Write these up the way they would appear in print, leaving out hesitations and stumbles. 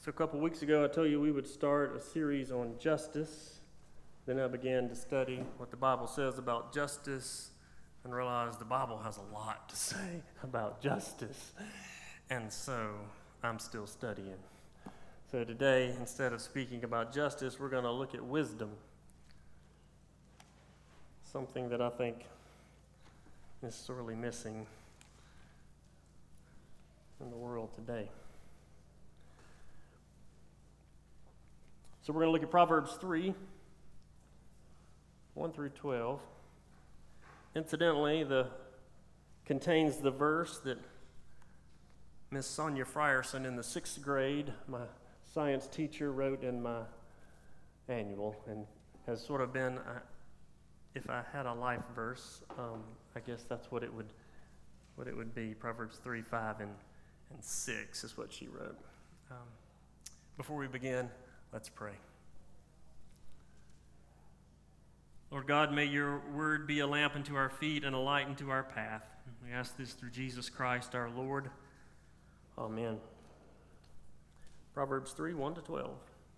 So a couple weeks ago, I told you we would start a series on justice. Then I began to study what the Bible says about justice and realized the Bible has a lot to say about justice. And so I'm still studying. So today, instead of speaking about justice, we're going to look at wisdom. Something that I think is sorely missing in the world today. So we're going to look at Proverbs 3, 1 through 12. Incidentally, contains the verse that Miss Sonia Frierson in the 6th grade, my science teacher, wrote in my annual, and has sort of been, if I had a life verse, I guess that's what it would be. Proverbs 3, 5, and 6 is what she wrote. Before we begin, let's pray. Lord God, may your word be a lamp unto our feet and a light unto our path. We ask this through Jesus Christ our Lord. Amen. Proverbs 3, 1 to 12.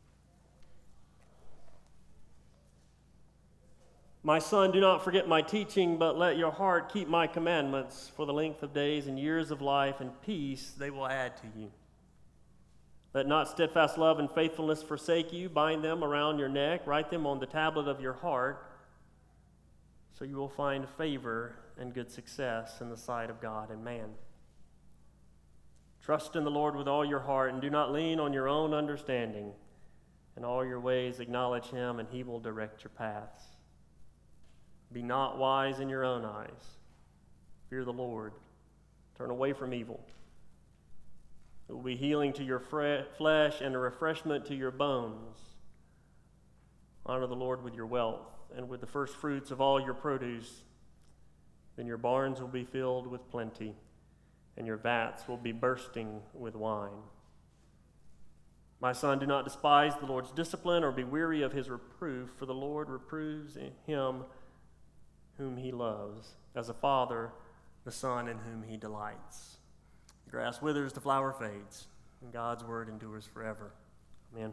My son, do not forget my teaching, but let your heart keep my commandments. For the length of days and years of life and peace they will add to you. Let not steadfast love and faithfulness forsake you. Bind them around your neck. Write them on the tablet of your heart, so you will find favor and good success in the sight of God and man. Trust in the Lord with all your heart, and do not lean on your own understanding. In all your ways acknowledge him, and he will direct your paths. Be not wise in your own eyes. Fear the Lord. Turn away from evil. It will be healing to your flesh and a refreshment to your bones. Honor the Lord with your wealth and with the first fruits of all your produce. Then your barns will be filled with plenty, and your vats will be bursting with wine. My son, do not despise the Lord's discipline or be weary of his reproof, for the Lord reproves him whom he loves, as a father the son in whom he delights. The grass withers, the flower fades, and God's word endures forever. Amen.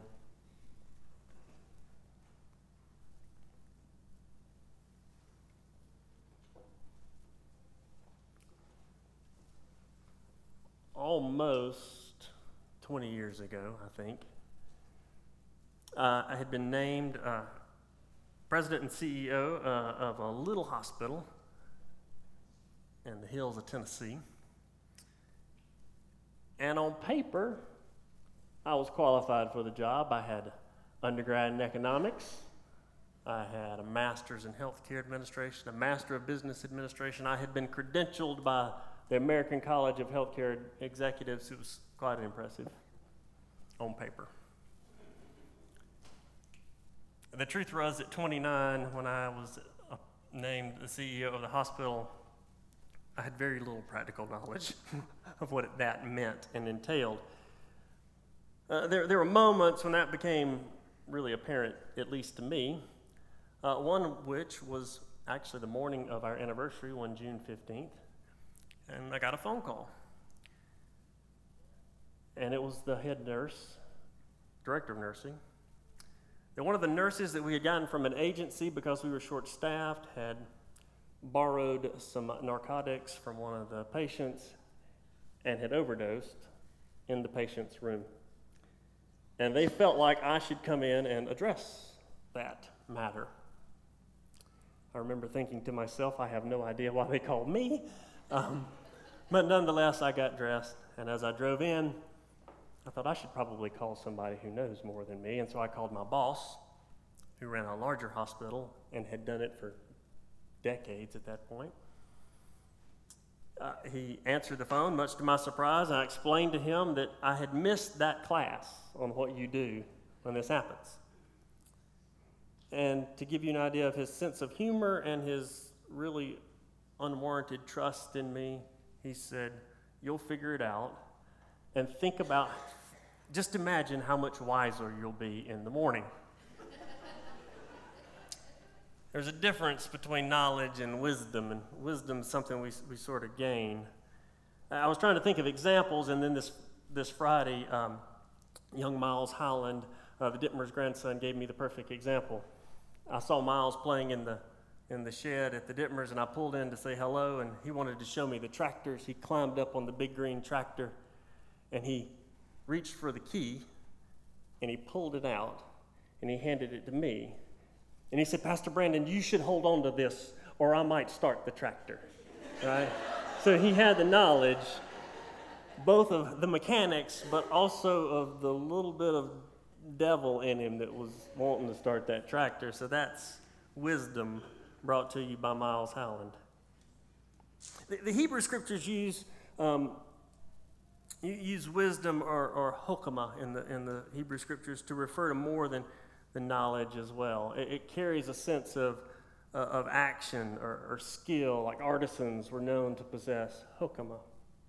Almost 20 years ago, I think, I had been named president and CEO of a little hospital in the hills of Tennessee. And on paper, I was qualified for the job. I had undergrad in economics. I had a master's in healthcare administration, a master of business administration. I had been credentialed by the American College of Healthcare Executives. It was quite impressive on paper. The truth was, at 29, when I was named the CEO of the hospital, I had very little practical knowledge of what that meant and entailed. There were moments when that became really apparent, at least to me, one of which was actually the morning of our anniversary, on June 15th, and I got a phone call. And it was the head nurse, director of nursing. And one of the nurses that we had gotten from an agency, because we were short-staffed, had borrowed some narcotics from one of the patients and had overdosed in the patient's room. And they felt like I should come in and address that matter. I remember thinking to myself, I have no idea why they called me. But nonetheless, I got dressed, and as I drove in, I thought I should probably call somebody who knows more than me, and so I called my boss, who ran a larger hospital and had done it for decades at that point. He answered the phone, much to my surprise. I explained to him that I had missed that class on what you do when this happens. And to give you an idea of his sense of humor and his really unwarranted trust in me, he said, "You'll figure it out, and think about, just imagine how much wiser you'll be in the morning." There's a difference between knowledge and wisdom is something we sort of gain. I was trying to think of examples, and then this Friday, Young Miles Howland, the Dittmer's grandson, gave me the perfect example. I saw Miles playing in the shed at the Dittmer's, and I pulled in to say hello, and he wanted to show me the tractors. He climbed up on the big green tractor, and he reached for the key, and he pulled it out, and he handed it to me. And he said, Pastor Brandon, you should hold on to this, or I might start the tractor, right? So he had the knowledge, both of the mechanics, but also of the little bit of devil in him that was wanting to start that tractor. So that's wisdom brought to you by Miles Howland. The Hebrew scriptures use wisdom or hokmah in the Hebrew scriptures to refer to more than knowledge as well. It carries a sense of action or skill, like artisans were known to possess hokmah.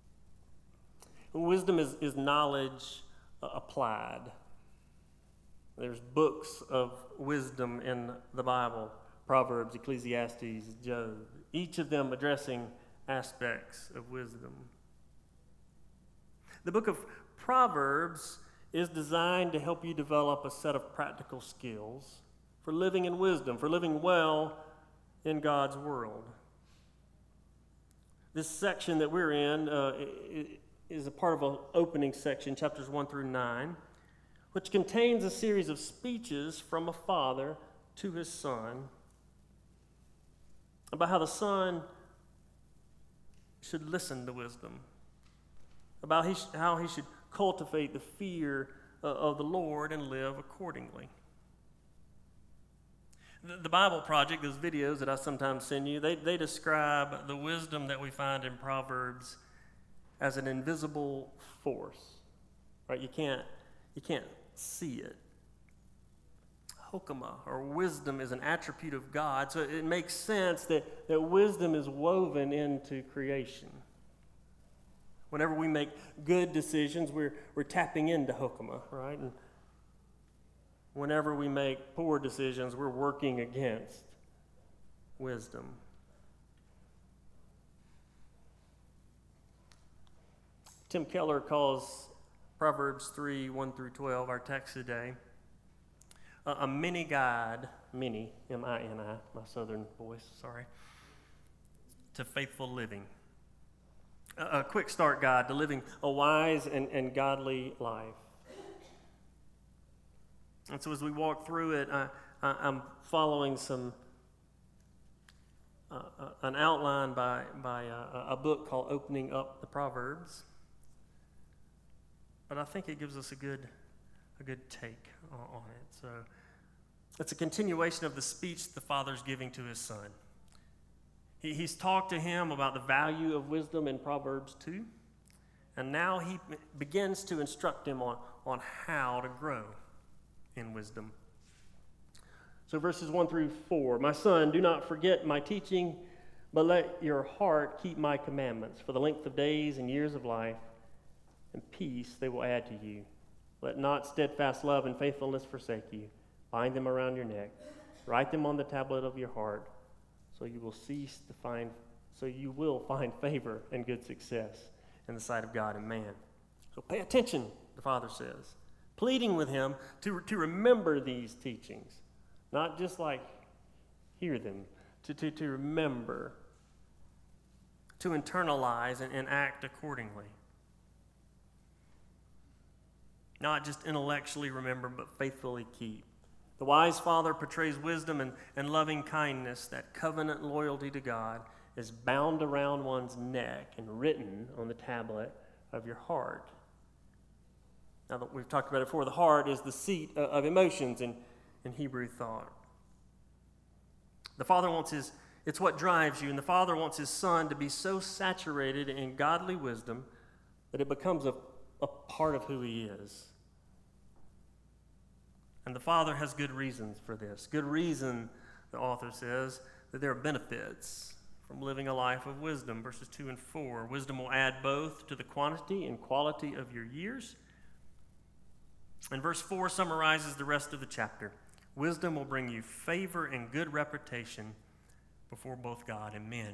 Wisdom is knowledge applied. There's books of wisdom in the Bible, Proverbs, Ecclesiastes, Job, each of them addressing aspects of wisdom. The book of Proverbs is designed to help you develop a set of practical skills for living in wisdom, for living well in God's world. This section that we're in is a part of an opening section, chapters 1 through 9, which contains a series of speeches from a father to his son about how the son should listen to wisdom, about how he should cultivate the fear of the Lord and live accordingly. The Bible Project, those videos that I sometimes send you, they describe the wisdom that we find in Proverbs as an invisible force, right? You can't see it. Hokmah, or wisdom, is an attribute of God, so it makes sense that wisdom is woven into creation. Whenever we make good decisions, we're tapping into hokmah, right? And whenever we make poor decisions, we're working against wisdom. Tim Keller calls Proverbs 3, 1 through 12, our text today, a mini guide, mini, M-I-N-I, my southern voice, sorry, to faithful living. A quick start guide to living a wise and godly life. And so as we walk through it, I'm following an outline by a book called Opening Up the Proverbs. But I think it gives us a good take on it. So it's a continuation of the speech the father's giving to his son. He's talked to him about the value of wisdom in Proverbs 2, and now he begins to instruct him on how to grow in wisdom. So verses 1 through 4, My son, do not forget my teaching, but let your heart keep my commandments. For the length of days and years of life and peace they will add to you. Let not steadfast love and faithfulness forsake you. Bind them around your neck. Write them on the tablet of your heart, so you will find favor and good success in the sight of God and man. So pay attention, the father says, pleading with him to remember these teachings, not just like hear them, to remember, to internalize and act accordingly. Not just intellectually remember, but faithfully keep. The wise father portrays wisdom and loving kindness. That covenant loyalty to God is bound around one's neck and written on the tablet of your heart. Now that we've talked about it before, the heart is the seat of emotions in Hebrew thought. The father it's what drives you, and the father wants his son to be so saturated in godly wisdom that it becomes a part of who he is. And the father has good reasons for this. Good reason, the author says, that there are benefits from living a life of wisdom. Verses 2 and 4. Wisdom will add both to the quantity and quality of your years. And verse 4 summarizes the rest of the chapter. Wisdom will bring you favor and good reputation before both God and men.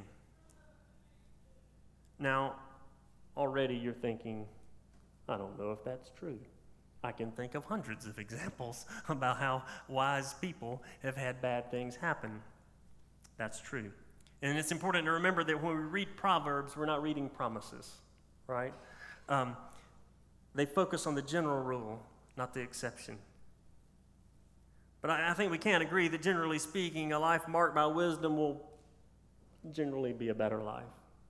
Now, already you're thinking, I don't know if that's true. I can think of hundreds of examples about how wise people have had bad things happen. That's true. And it's important to remember that when we read Proverbs, we're not reading promises, right? They focus on the general rule, not the exception. But I think we can agree that generally speaking, a life marked by wisdom will generally be a better life.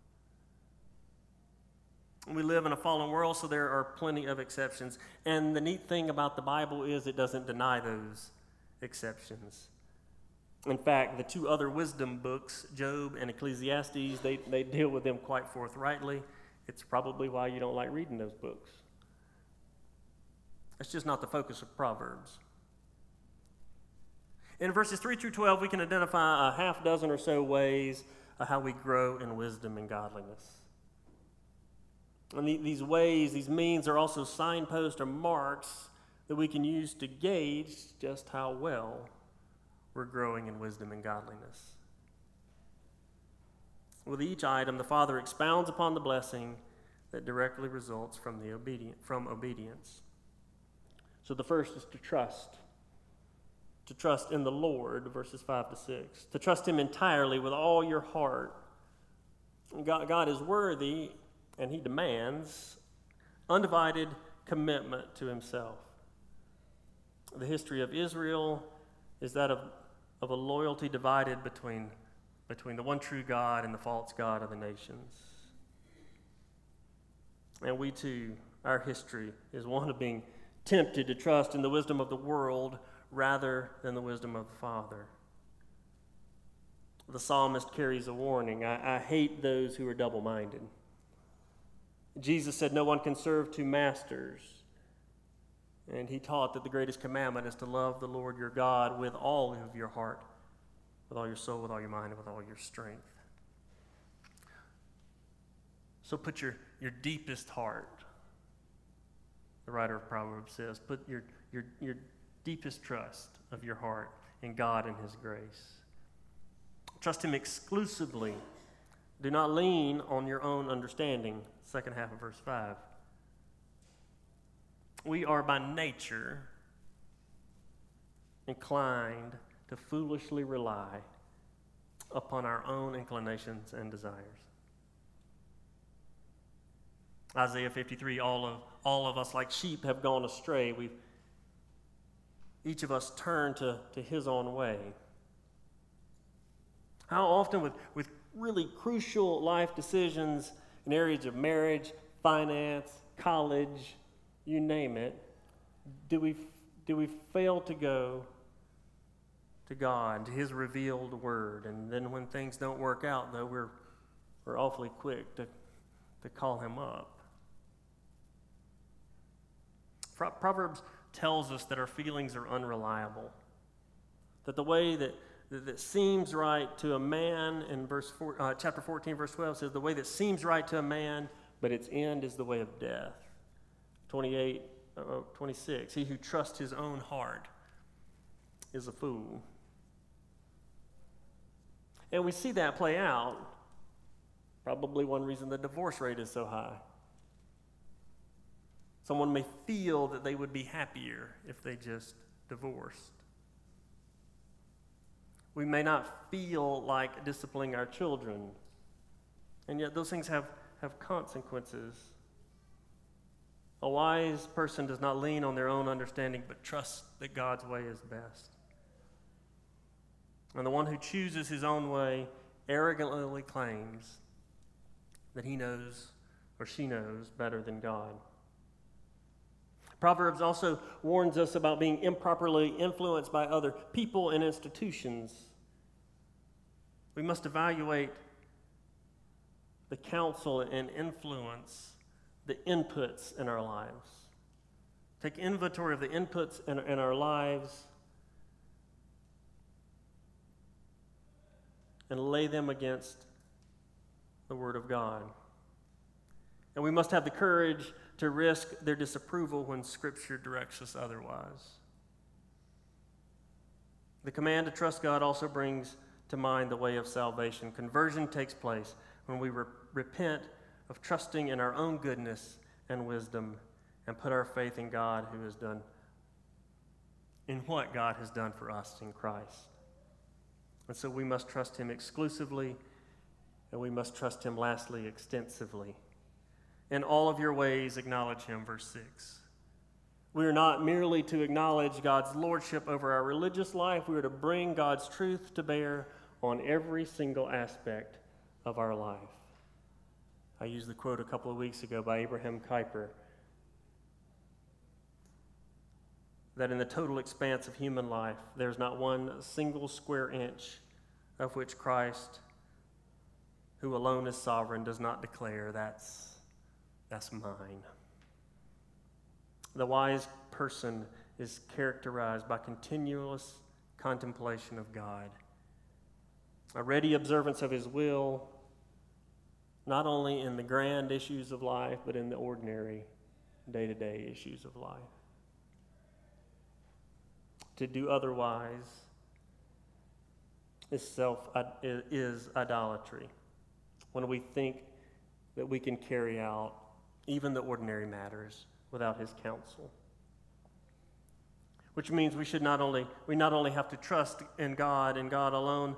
We live in a fallen world, so there are plenty of exceptions. And the neat thing about the Bible is it doesn't deny those exceptions. In fact, the two other wisdom books, Job and Ecclesiastes, they deal with them quite forthrightly. It's probably why you don't like reading those books. It's just not the focus of Proverbs. In verses 3 through 12, we can identify a half dozen or so ways of how we grow in wisdom and godliness. And these ways, these means are also signposts or marks that we can use to gauge just how well we're growing in wisdom and godliness. With each item, the Father expounds upon the blessing that directly results from obedience. So the first is to trust. To trust in the Lord, verses 5 to 6. To trust Him entirely with all your heart. God is worthy, and He demands undivided commitment to Himself. The history of Israel is that of a loyalty divided between the one true God and the false God of the nations. And we too, our history is one of being tempted to trust in the wisdom of the world rather than the wisdom of the Father. The psalmist carries a warning. I hate those who are double-minded. Jesus said no one can serve two masters. And He taught that the greatest commandment is to love the Lord your God with all of your heart, with all your soul, with all your mind, and with all your strength. So put your deepest heart, the writer of Proverbs says, put your deepest trust of your heart in God and His grace. Trust Him exclusively. Do not lean on your own understanding. Second half of verse 5. We are by nature inclined to foolishly rely upon our own inclinations and desires. Isaiah 53, all of us like sheep have gone astray. Each of us turn to his own way. How often with really crucial life decisions in areas of marriage, finance, college, you name it, do we fail to go to God, to His revealed word? And then when things don't work out, though, we're awfully quick to call Him up. Proverbs tells us that our feelings are unreliable, that the way that seems right to a man in chapter 14, verse 12 says, the way that seems right to a man, but its end is the way of death. 26, he who trusts his own heart is a fool. And we see that play out, probably one reason the divorce rate is so high. Someone may feel that they would be happier if they just divorced. We may not feel like disciplining our children, and yet those things have consequences. A wise person does not lean on their own understanding, but trusts that God's way is best. And the one who chooses his own way arrogantly claims that he knows or she knows better than God. Proverbs also warns us about being improperly influenced by other people and institutions. We must evaluate the counsel and influence, the inputs in our lives. Take inventory of the inputs in our lives and lay them against the Word of God. And we must have the courage to risk their disapproval when Scripture directs us otherwise. The command to trust God also brings to mind the way of salvation. Conversion takes place when we repent of trusting in our own goodness and wisdom and put our faith in God who has done, in what God has done for us in Christ. And so we must trust him exclusively, and we must trust him, lastly, extensively. In all of your ways, acknowledge him, verse 6. We are not merely to acknowledge God's lordship over our religious life. We are to bring God's truth to bear on every single aspect of our life. I used the quote a couple of weeks ago by Abraham Kuyper, that in the total expanse of human life, there's not one single square inch of which Christ, who alone is sovereign, does not declare, that's mine. The wise person is characterized by continuous contemplation of God, a ready observance of his will, not only in the grand issues of life, but in the ordinary, day-to-day issues of life. To do otherwise is idolatry. When we think that we can carry out even the ordinary matters without his counsel. Which means we not only have to trust in God and God alone,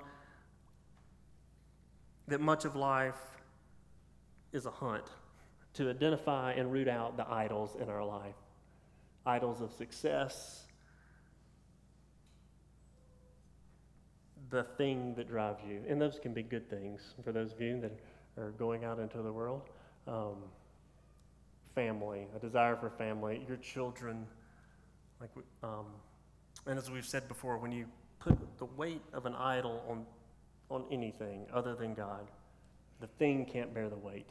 that much of life is a hunt to identify and root out the idols in our life. Idols of success, the thing that drives you. And those can be good things for those of you that are going out into the world. Family, a desire for family, your children. And as we've said before, when you put the weight of an idol on anything other than God, the thing can't bear the weight.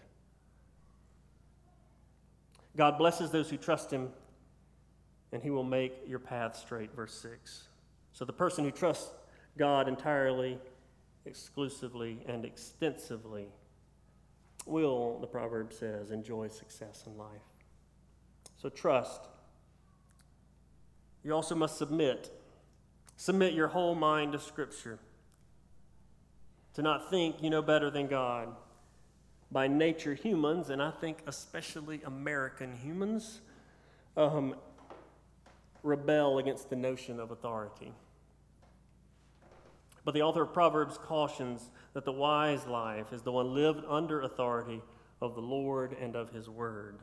God blesses those who trust him, and he will make your path straight, verse 6. So the person who trusts God entirely, exclusively, and extensively will, the proverb says, enjoy success in life. So trust. You also must submit. Submit your whole mind to Scripture. To not think you know better than God. By nature, humans, and I think especially American humans, rebel against the notion of authority. But the author of Proverbs cautions that the wise life is the one lived under authority of the Lord and of his word.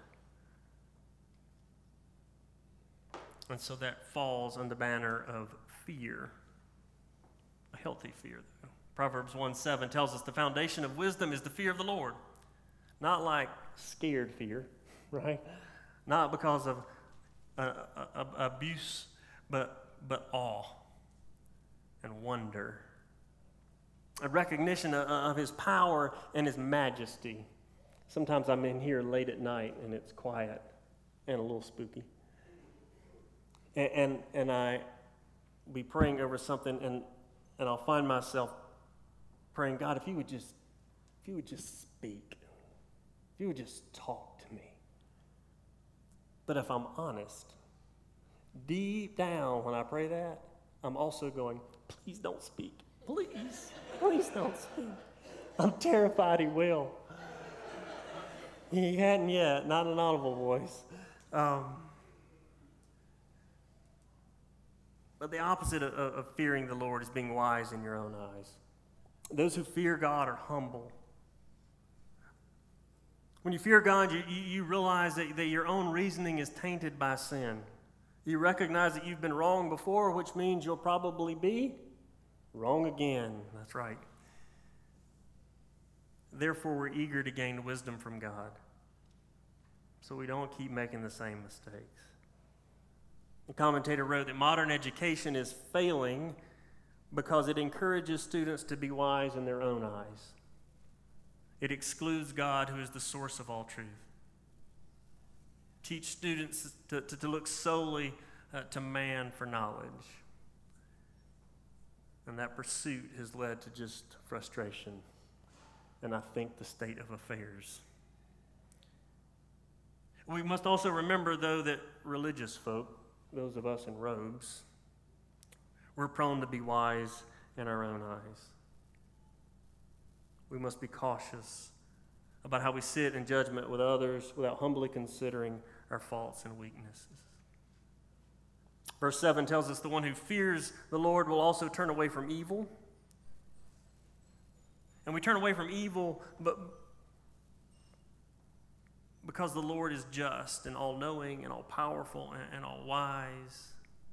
And so that falls under the banner of fear, a healthy fear, though. Proverbs 1:7 tells us the foundation of wisdom is the fear of the Lord. Not like scared fear, right? Not because of abuse, but awe and wonder. A recognition of his power and his majesty. Sometimes I'm in here late at night and it's quiet and a little spooky. And I be praying over something and I'll find myself praying, God, if you would just speak, if you would just talk to me. But if I'm honest, deep down when I pray that, I'm also going, please don't speak. Please don't speak. I'm terrified he will. He hadn't yet, not an audible voice. But the opposite of fearing the Lord is being wise in your own eyes. Those who fear God are humble. When you fear God, you realize that your own reasoning is tainted by sin. You recognize that you've been wrong before, which means you'll probably be wrong again. That's right. Therefore, we're eager to gain wisdom from God, so we don't keep making the same mistakes. The commentator wrote that modern education is failing because it encourages students to be wise in their own eyes. It excludes God, who is the source of all truth. Teach students to look solely to man for knowledge. And that pursuit has led to just frustration and I think the state of affairs. We must also remember, though, that religious folk, those of us in robes, we're prone to be wise in our own eyes. We must be cautious about how we sit in judgment with others without humbly considering our faults and weaknesses. Verse 7 tells us the one who fears the Lord will also turn away from evil. And we turn away from evil because the Lord is just and all-knowing and all-powerful and all-wise.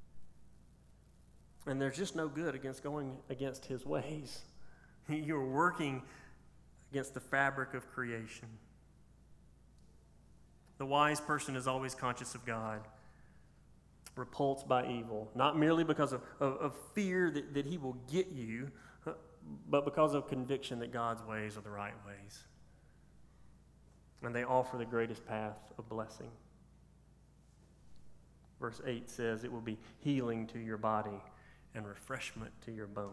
And there's just no good against going against his ways. You're working against the fabric of creation. The wise person is always conscious of God, repulsed by evil, not merely because of fear that he will get you, but because of conviction that God's ways are the right ways. And they offer the greatest path of blessing. Verse 8 says, it will be healing to your body and refreshment to your bones.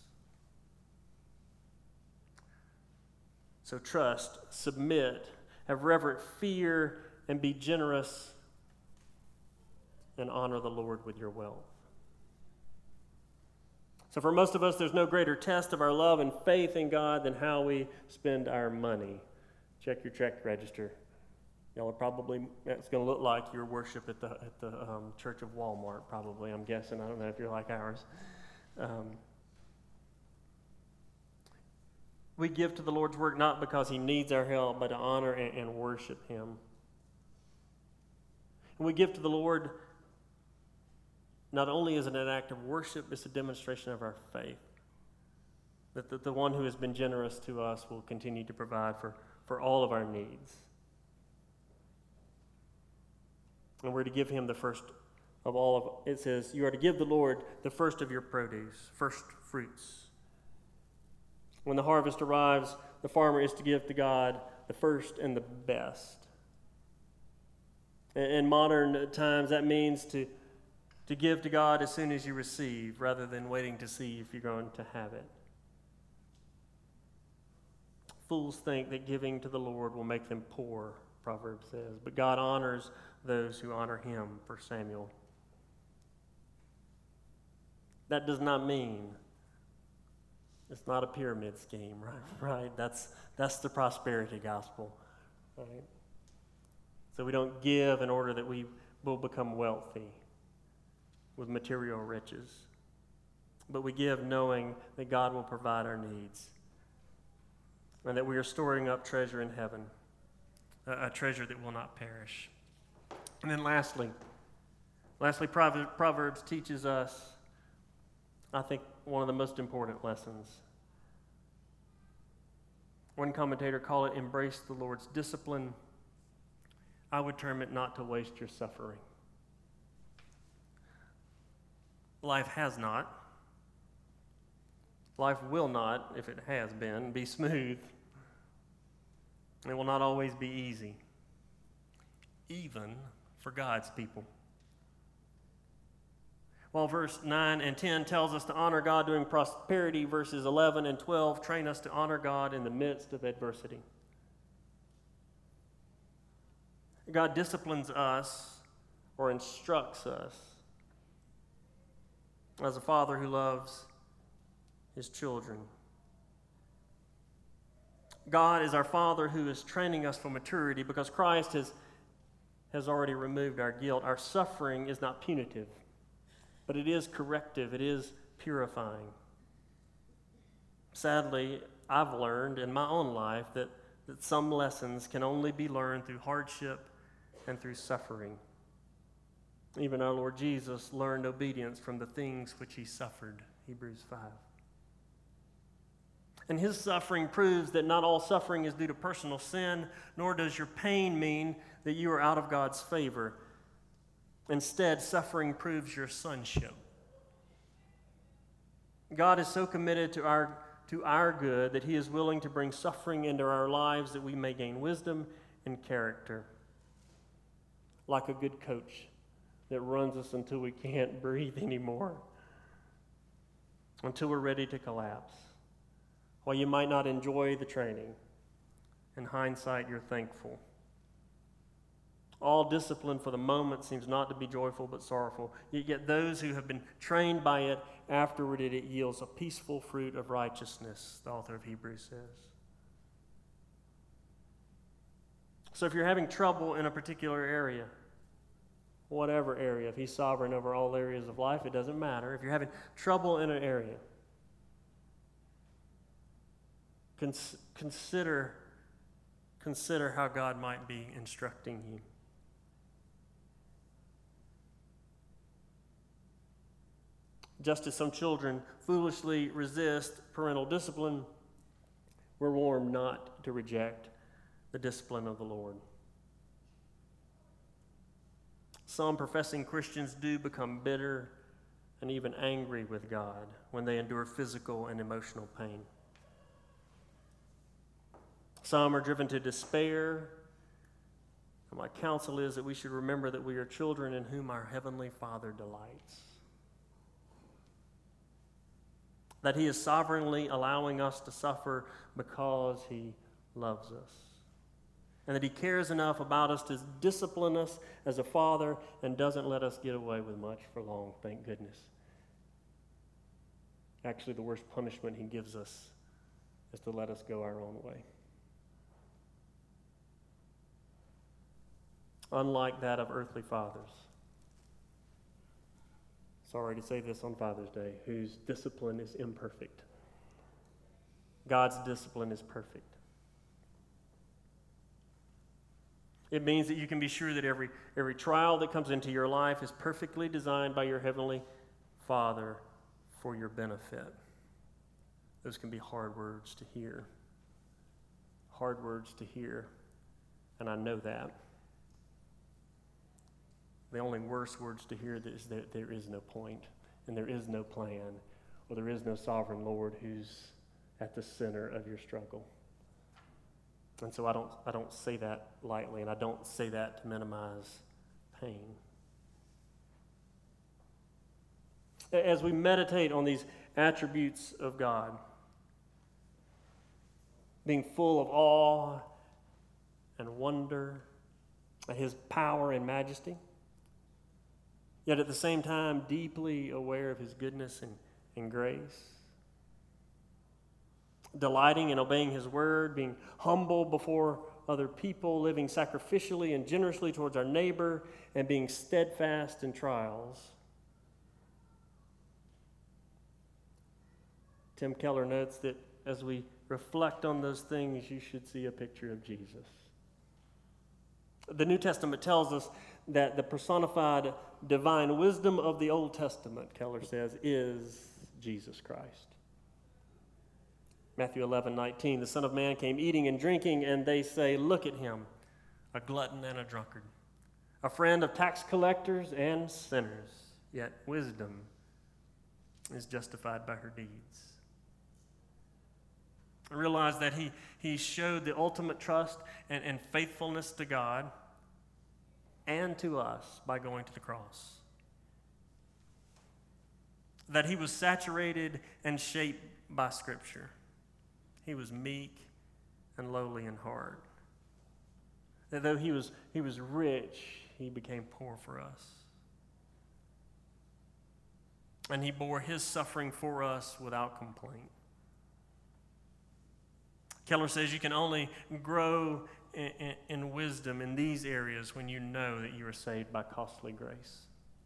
So trust, submit, have reverent fear, and be generous, and honor the Lord with your wealth. So for most of us, there's no greater test of our love and faith in God than how we spend our money. Check your check register. Y'all are probably, it's going to look like your worship at the Church of Walmart, probably, I'm guessing. I don't know if you're like ours. We give to the Lord's work not because he needs our help, but to honor and worship him. And we give to the Lord not only is it an act of worship, it's a demonstration of our faith. That the one who has been generous to us will continue to provide for all of our needs. And we're to give him the first of all of it. Says, you are to give the Lord the first of your produce, first fruits. When the harvest arrives, the farmer is to give to God the first and the best. In modern times, that means to give to God as soon as you receive, rather than waiting to see if you're going to have it. Fools think that giving to the Lord will make them poor, Proverbs says, but God honors those who honor him, 1 Samuel. That does not mean it's not a pyramid scheme, right? That's the prosperity gospel, right? So we don't give in order that we will become wealthy with material riches, but we give knowing that God will provide our needs and that we are storing up treasure in heaven, a treasure that will not perish. And then lastly, Proverbs teaches us, I think, one of the most important lessons. One commentator called it, embrace the Lord's discipline. I would term it, not to waste your suffering. Life has not. Life will not, if it has been, be smooth. It will not always be easy, even for God's people. While verse 9 and 10 tells us to honor God during prosperity, verses 11 and 12 train us to honor God in the midst of adversity. God disciplines us or instructs us as a father who loves his children. God is our Father who is training us for maturity because Christ has already removed our guilt. Our suffering is not punitive, but it is corrective. It is purifying. Sadly, I've learned in my own life that some lessons can only be learned through hardship and through suffering. Even our Lord Jesus learned obedience from the things which he suffered, Hebrews 5. And his suffering proves that not all suffering is due to personal sin, nor does your pain mean that you are out of God's favor. Instead, suffering proves your sonship. God is so committed to our good that he is willing to bring suffering into our lives that we may gain wisdom and character. Like a good coach that runs us until we can't breathe anymore, until we're ready to collapse. While you might not enjoy the training, in hindsight, you're thankful. All discipline for the moment seems not to be joyful but sorrowful. Yet those who have been trained by it, afterward it yields a peaceful fruit of righteousness, the author of Hebrews says. So if you're having trouble in a particular area, whatever area. If he's sovereign over all areas of life, it doesn't matter. If you're having trouble in an area, consider how God might be instructing you. Just as some children foolishly resist parental discipline, we're warned not to reject the discipline of the Lord. Some professing Christians do become bitter and even angry with God when they endure physical and emotional pain. Some are driven to despair. And my counsel is that we should remember that we are children in whom our Heavenly Father delights. That He is sovereignly allowing us to suffer because He loves us. And that He cares enough about us to discipline us as a father and doesn't let us get away with much for long, thank goodness. Actually, the worst punishment He gives us is to let us go our own way. Unlike that of earthly fathers. Sorry to say this on Father's Day, whose discipline is imperfect. God's discipline is perfect. It means that you can be sure that every trial that comes into your life is perfectly designed by your Heavenly Father for your benefit. Those can be hard words to hear. Hard words to hear, and I know that. The only worse words to hear is that there is no point, and there is no plan, or there is no sovereign Lord who's at the center of your struggle. And so I don't say that lightly, and I don't say that to minimize pain. As we meditate on these attributes of God, being full of awe and wonder at His power and majesty, yet at the same time deeply aware of His goodness and grace, delighting in obeying His word, being humble before other people, living sacrificially and generously towards our neighbor, and being steadfast in trials. Tim Keller notes that as we reflect on those things, you should see a picture of Jesus. The New Testament tells us that the personified divine wisdom of the Old Testament, Keller says, is Jesus Christ. Matthew 11:19, the Son of Man came eating and drinking, and they say, look at Him, a glutton and a drunkard, a friend of tax collectors and sinners. Yet wisdom is justified by her deeds. I realize that he showed the ultimate trust and faithfulness to God and to us by going to the cross. That He was saturated and shaped by Scripture. He was meek and lowly in heart. That though He was rich, He became poor for us. And He bore His suffering for us without complaint. Keller says you can only grow in wisdom in these areas when you know that you are saved by costly grace.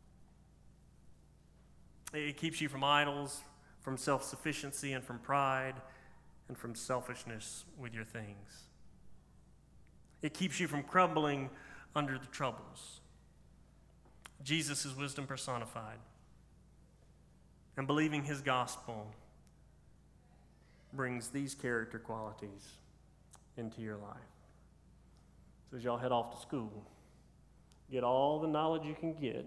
It keeps you from idols, from self-sufficiency, and from pride, and from selfishness with your things. It keeps you from crumbling under the troubles. Jesus is wisdom personified. And believing His gospel brings these character qualities into your life. So as y'all head off to school, get all the knowledge you can get,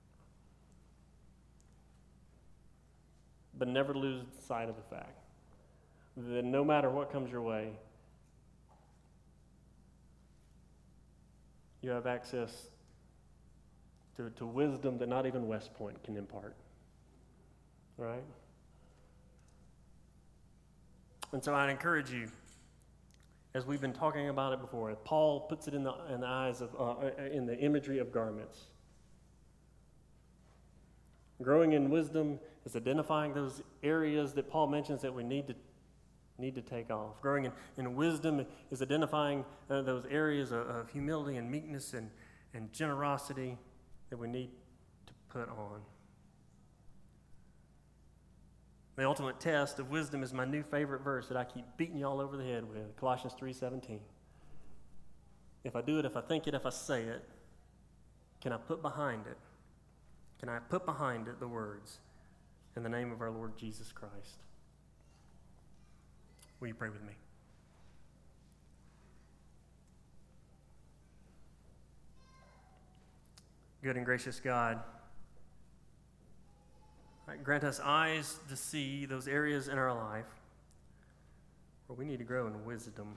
but never lose sight of the fact that no matter what comes your way, you have access to wisdom that not even West Point can impart. All right? And so I'd encourage you, as we've been talking about it before, Paul puts it in the eyes of in the imagery of garments. Growing in wisdom is identifying those areas that Paul mentions that we need to take off. Growing in wisdom is identifying those areas of humility and meekness and generosity that we need to put on. The ultimate test of wisdom is my new favorite verse that I keep beating you all over the head with, Colossians 3:17. If I do it, if I think it, if I say it, can I put behind it? Can I put behind it the words, in the name of our Lord Jesus Christ? Will you pray with me? Good and gracious God, grant us eyes to see those areas in our life where we need to grow in wisdom.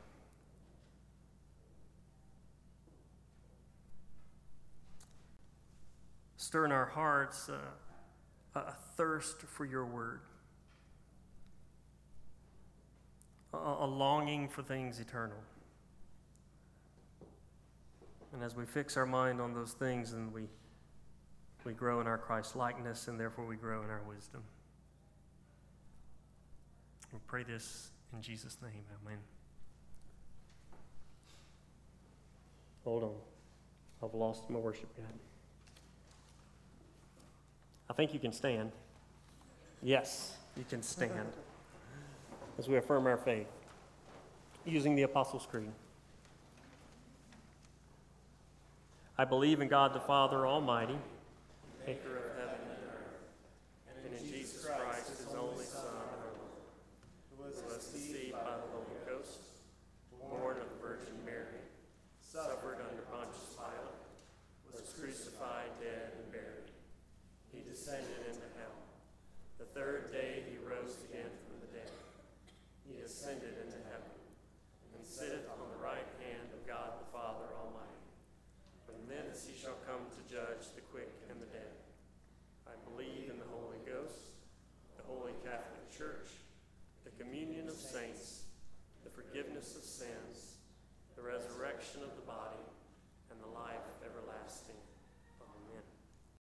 Stir in our hearts a thirst for your word, a longing for things eternal. And as we fix our mind on those things, then we grow in our Christ-likeness, and therefore we grow in our wisdom. We pray this in Jesus' name. Amen. Hold on. I've lost my worship guide. I think you can stand. Yes, you can stand as we affirm our faith using the Apostles' Creed. I believe in God the Father Almighty, maker